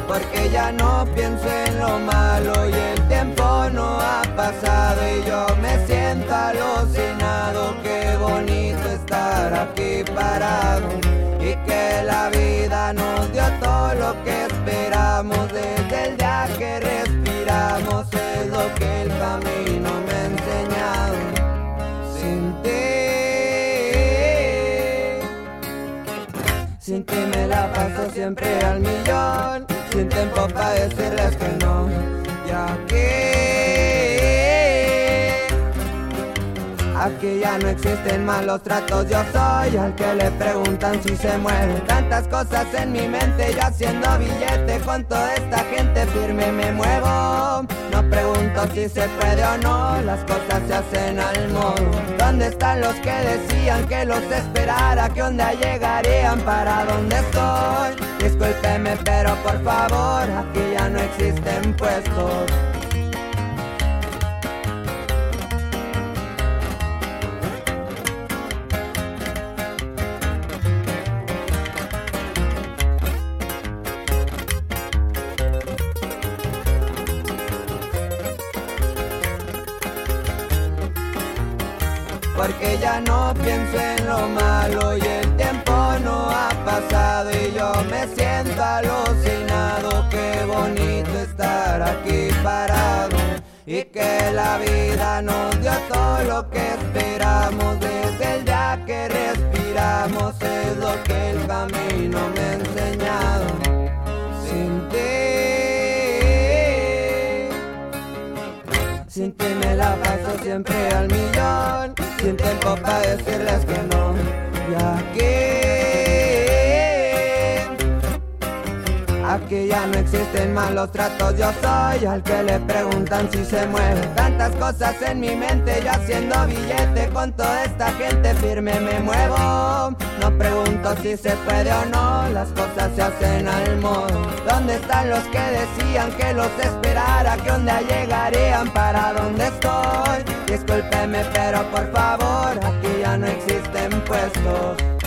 porque ya no pienso en lo malo y el tiempo no ha pasado y yo me siento alucinado. Qué bonito estar aquí parado y que la vida nos dio todo lo que esperamos. Desde el día que respiramos es lo que el camino me ha enseñado. Sin ti me la paso siempre al millón, sin tiempo para decirles que no. Y aquí ya no existen malos tratos. Yo soy al que le preguntan si se mueve. Tantas cosas en mi mente, yo haciendo billete con toda esta gente firme me muevo. No pregunto si se puede o no, las cosas se hacen al modo. ¿Dónde están los que decían que los esperara? ¿Qué onda llegarían? ¿Para dónde estoy? Discúlpeme, pero por favor, aquí ya no existen puestos. Porque ya no pienso en lo malo y el tiempo no ha pasado y yo me siento alucinado. Qué bonito estar aquí parado y que la vida nos dio todo lo que esperamos. Desde el día que respiramos es lo que el camino me ha enseñado. Sin ti me la paso siempre al millón, sin tiempo para decirles que no. Y aquí ya no existen malos tratos. Yo soy al que le preguntan si se mueve. Tantas cosas en mi mente, yo haciendo billete con toda esta gente firme me muevo. No pregunto si se puede o no, las cosas se hacen al modo. ¿Dónde están los que decían que los esperara? ¿Qué onda llegarían? ¿Para dónde estoy? Discúlpeme, pero por favor, aquí ya no existen puestos.